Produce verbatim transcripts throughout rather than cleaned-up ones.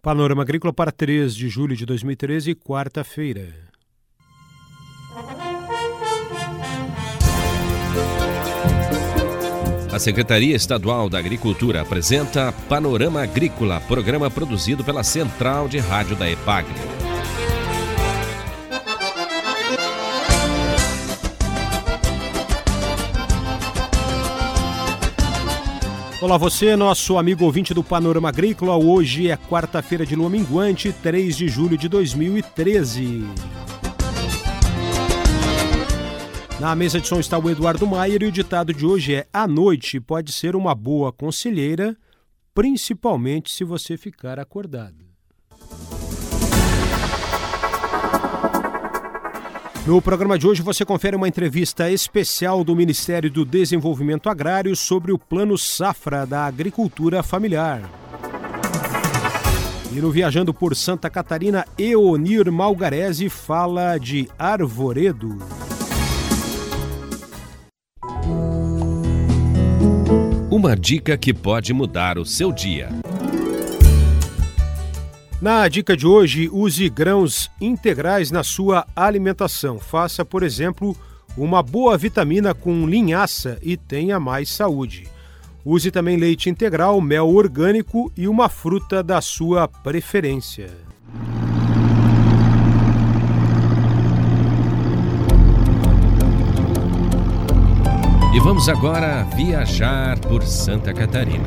Panorama Agrícola para três de julho de dois mil e treze, quarta-feira. A Secretaria Estadual da Agricultura apresenta Panorama Agrícola, programa produzido pela Central de Rádio da EPAGRE. Olá você, nosso amigo ouvinte do Panorama Agrícola. Hoje é quarta-feira de lua minguante, três de julho de dois mil e treze. Na mesa de som está o Eduardo Maier e o ditado de hoje é: a noite pode ser uma boa conselheira, principalmente se você ficar acordado. No programa de hoje você confere uma entrevista especial do Ministério do Desenvolvimento Agrário sobre o Plano Safra da Agricultura Familiar. E no Viajando por Santa Catarina, Eonir Malgarese fala de arvoredo. Uma dica que pode mudar o seu dia. Na dica de hoje, use grãos integrais na sua alimentação. Faça, por exemplo, uma boa vitamina com linhaça e tenha mais saúde. Use também leite integral, mel orgânico e uma fruta da sua preferência. E vamos agora viajar por Santa Catarina.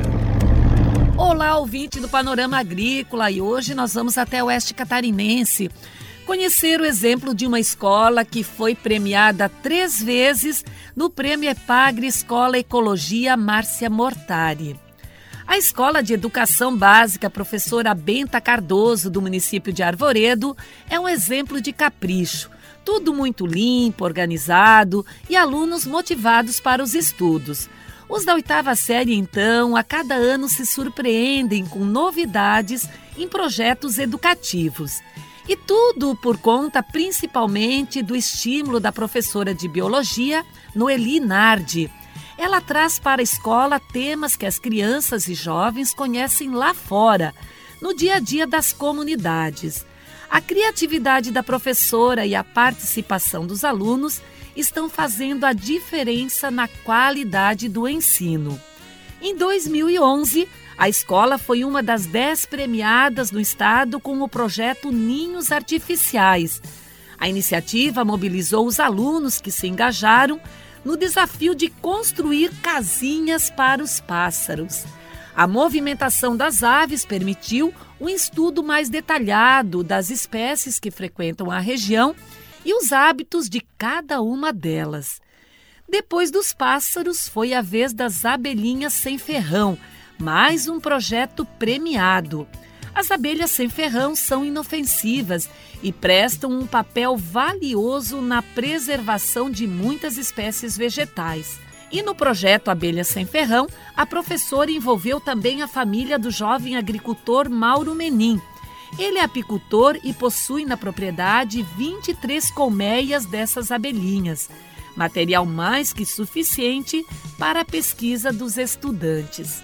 Olá, ouvinte do Panorama Agrícola, e hoje nós vamos até o oeste catarinense conhecer o exemplo de uma escola que foi premiada três vezes no Prêmio EPAGRE Escola Ecologia Márcia Mortari. A Escola de Educação Básica Professora Benta Cardoso, do município de Arvoredo, é um exemplo de capricho. Tudo muito limpo, organizado e alunos motivados para os estudos. Os da oitava série, então, a cada ano se surpreendem com novidades em projetos educativos. E tudo por conta, principalmente, do estímulo da professora de Biologia, Noeli Nardi. Ela traz para a escola temas que as crianças e jovens conhecem lá fora, no dia a dia das comunidades. A criatividade da professora e a participação dos alunos estão fazendo a diferença na qualidade do ensino. Em dois mil e onze, a escola foi uma das dez premiadas no estado com o projeto Ninhos Artificiais. A iniciativa mobilizou os alunos que se engajaram no desafio de construir casinhas para os pássaros. A movimentação das aves permitiu um estudo mais detalhado das espécies que frequentam a região e os hábitos de cada uma delas. Depois dos pássaros, foi a vez das abelhinhas sem ferrão, mais um projeto premiado. As abelhas sem ferrão são inofensivas e prestam um papel valioso na preservação de muitas espécies vegetais. E no projeto Abelhas Sem Ferrão, a professora envolveu também a família do jovem agricultor Mauro Menin. Ele é apicultor e possui na propriedade vinte e três colmeias dessas abelhinhas, material mais que suficiente para a pesquisa dos estudantes.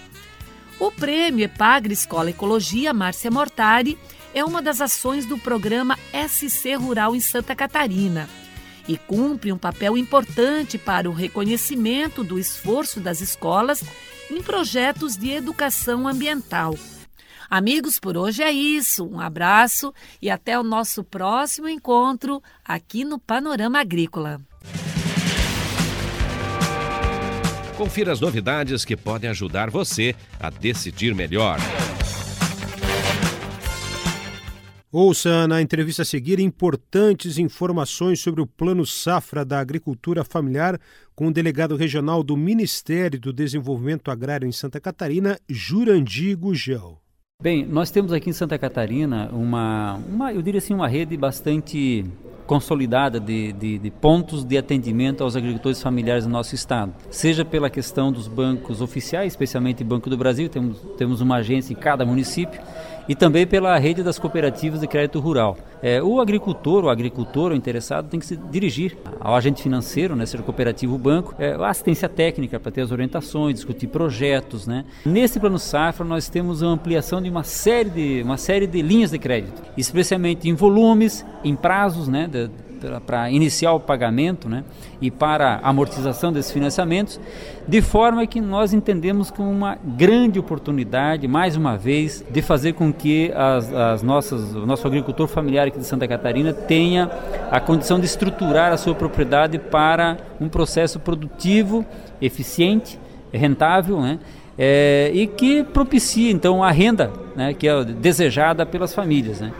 O Prêmio EPAGRE Escola Ecologia Márcia Mortari é uma das ações do programa S C Rural em Santa Catarina e cumpre um papel importante para o reconhecimento do esforço das escolas em projetos de educação ambiental. Amigos, por hoje é isso. Um abraço e até o nosso próximo encontro aqui no Panorama Agrícola. Confira as novidades que podem ajudar você a decidir melhor. Ouça na entrevista a seguir importantes informações sobre o Plano Safra da Agricultura Familiar com o delegado regional do Ministério do Desenvolvimento Agrário em Santa Catarina, Jurandir Gugel. Bem, nós temos aqui em Santa Catarina uma, uma eu diria assim, uma rede bastante consolidada de, de, de pontos de atendimento aos agricultores familiares do nosso estado. Seja pela questão dos bancos oficiais, especialmente Banco do Brasil, temos, temos uma agência em cada município, e também pela rede das cooperativas de crédito rural. É, o agricultor, o agricultor, o interessado tem que se dirigir ao agente financeiro, né, seja cooperativo ou banco, é, assistência técnica para ter as orientações, discutir projetos, né. Nesse Plano Safra nós temos a ampliação de uma série de, uma série de linhas de crédito, especialmente em volumes, em prazos, né, de, para iniciar o pagamento, né, e para a amortização desses financiamentos, de forma que nós entendemos como uma grande oportunidade, mais uma vez, de fazer com que as, as nossas, o nosso agricultor familiar aqui de Santa Catarina tenha a condição de estruturar a sua propriedade para um processo produtivo, eficiente, rentável, né, é, e que propicie então a renda, né, que é desejada pelas famílias, né.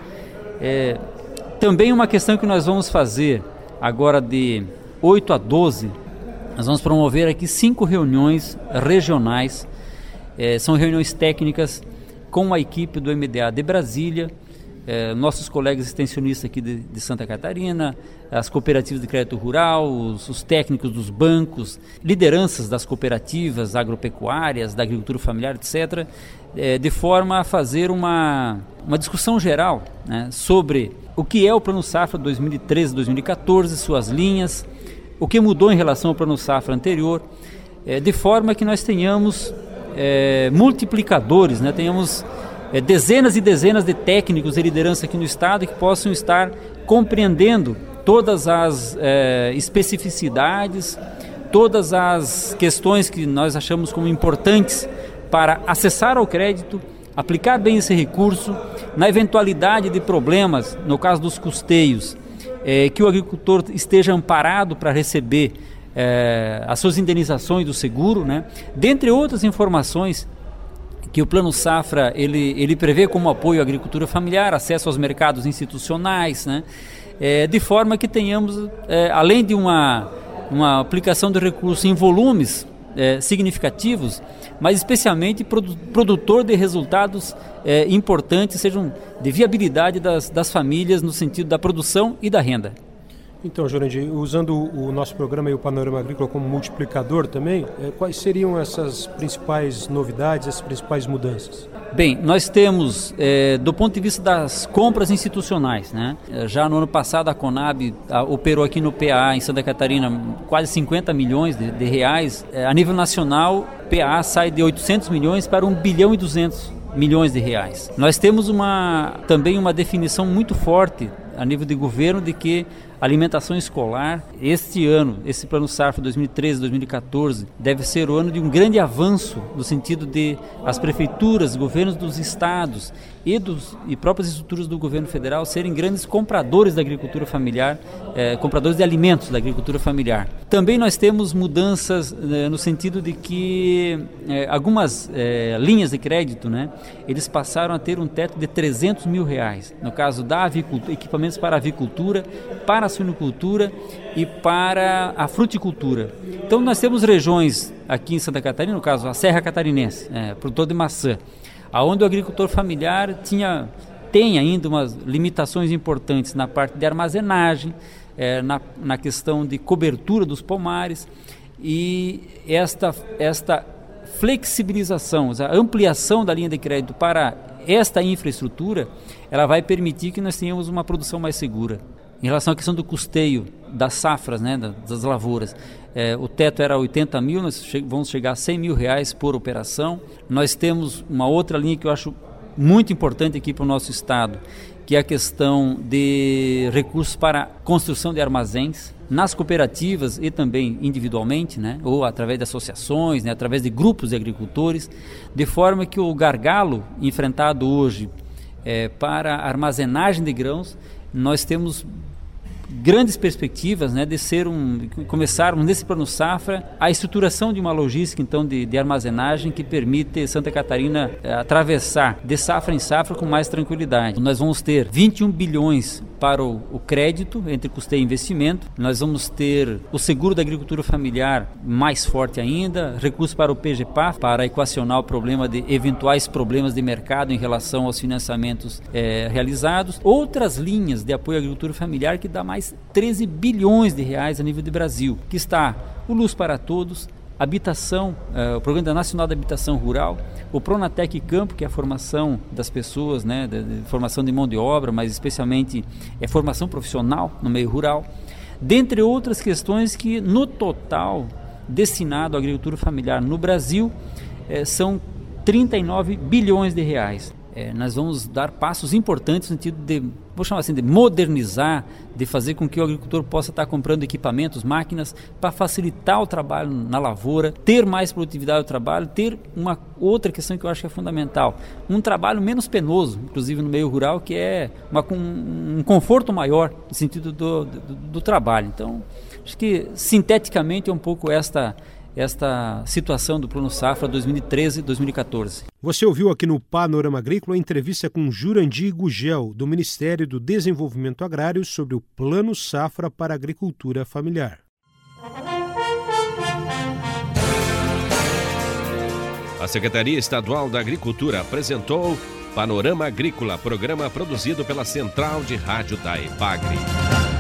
É, Também uma questão que nós vamos fazer agora de oito a doze, nós vamos promover aqui cinco reuniões regionais, eh, são reuniões técnicas com a equipe do M D A de Brasília, eh, nossos colegas extensionistas aqui de, de Santa Catarina, as cooperativas de crédito rural, os, os técnicos dos bancos, lideranças das cooperativas agropecuárias, da agricultura familiar, etcétera, eh, de forma a fazer uma, uma discussão geral, né, sobre o que é o Plano Safra dois mil e treze a dois mil e quatorze, suas linhas, o que mudou em relação ao Plano Safra anterior, é, de forma que nós tenhamos é, multiplicadores, né, tenhamos é, dezenas e dezenas de técnicos de liderança aqui no Estado que possam estar compreendendo todas as é, especificidades, todas as questões que nós achamos como importantes para acessar ao crédito, aplicar bem esse recurso, na eventualidade de problemas, no caso dos custeios, é, que o agricultor esteja amparado para receber é, as suas indenizações do seguro, né? Dentre outras informações que o Plano Safra ele, ele prevê como apoio à agricultura familiar, acesso aos mercados institucionais, né? É, de forma que tenhamos, é, além de uma, uma aplicação de recursos em volumes É, significativos, mas especialmente produ- produtor de resultados é, importantes, sejam de viabilidade das, das famílias no sentido da produção e da renda. Então, Jurandir, usando o nosso programa e o Panorama Agrícola como multiplicador também, é, quais seriam essas principais novidades, essas principais mudanças? Bem, nós temos, é, do ponto de vista das compras institucionais, né? Já no ano passado a Conab a, operou aqui no P A, em Santa Catarina, quase cinquenta milhões de, de reais. É, a nível nacional, o P A sai de oitocentos milhões para um bilhão e duzentos milhões de reais. Nós temos uma, também uma definição muito forte a nível de governo de que a alimentação escolar, este ano, esse Plano Safra dois mil e treze a dois mil e quatorze, deve ser o ano de um grande avanço no sentido de as prefeituras, governos dos estados e, dos, e próprias estruturas do governo federal serem grandes compradores da agricultura familiar, eh, compradores de alimentos da agricultura familiar. Também nós temos mudanças eh, no sentido de que eh, algumas eh, linhas de crédito, né, eles passaram a ter um teto de trezentos mil reais, no caso da avicultura, equipamentos para a avicultura, para a suinocultura e para a fruticultura. Então nós temos regiões aqui em Santa Catarina, no caso a Serra Catarinense, é, produtor de maçã, aonde o agricultor familiar tinha, tem ainda umas limitações importantes na parte de armazenagem, é, na, na questão de cobertura dos pomares, e esta, esta flexibilização, a ampliação da linha de crédito para esta infraestrutura, ela vai permitir que nós tenhamos uma produção mais segura. Em relação à questão do custeio das safras, né, das lavouras, é, o teto era oitenta mil, nós che- vamos chegar a cem mil reais por operação. Nós temos uma outra linha que eu acho muito importante aqui para o nosso estado, que é a questão de recursos para construção de armazéns nas cooperativas e também individualmente, né, ou através de associações, né, através de grupos de agricultores, de forma que o gargalo enfrentado hoje é, para a armazenagem de grãos, nós temos grandes perspectivas, né, de ser um, começarmos nesse Plano Safra a estruturação de uma logística então de, de armazenagem que permite Santa Catarina eh, atravessar de safra em safra com mais tranquilidade. Nós vamos ter vinte e um bilhões para o, o crédito entre custeio e investimento, nós vamos ter o seguro da agricultura familiar mais forte ainda, recursos para o P G P A F para equacionar o problema de eventuais problemas de mercado em relação aos financiamentos eh, realizados, outras linhas de apoio à agricultura familiar que dá mais treze bilhões de reais a nível de Brasil, que está o Luz para Todos, habitação, uh, o Programa Nacional da Habitação Rural, o Pronatec Campo, que é a formação das pessoas, né, de, de formação de mão de obra, mas especialmente é formação profissional no meio rural, dentre outras questões que no total destinado à agricultura familiar no Brasil eh, são trinta e nove bilhões de reais. É, nós vamos dar passos importantes no sentido de, vou chamar assim, de modernizar, de fazer com que o agricultor possa estar comprando equipamentos, máquinas, para facilitar o trabalho na lavoura, ter mais produtividade do trabalho, ter uma outra questão que eu acho que é fundamental, um trabalho menos penoso, inclusive no meio rural, que é uma, um conforto maior no sentido do, do, do trabalho. Então, acho que sinteticamente é um pouco esta... esta situação do Plano Safra dois mil e treze a dois mil e quatorze. Você ouviu aqui no Panorama Agrícola a entrevista com Jurandir Gugel, do Ministério do Desenvolvimento Agrário, sobre o Plano Safra para a Agricultura Familiar. A Secretaria Estadual da Agricultura apresentou Panorama Agrícola, programa produzido pela Central de Rádio da EPAGRE.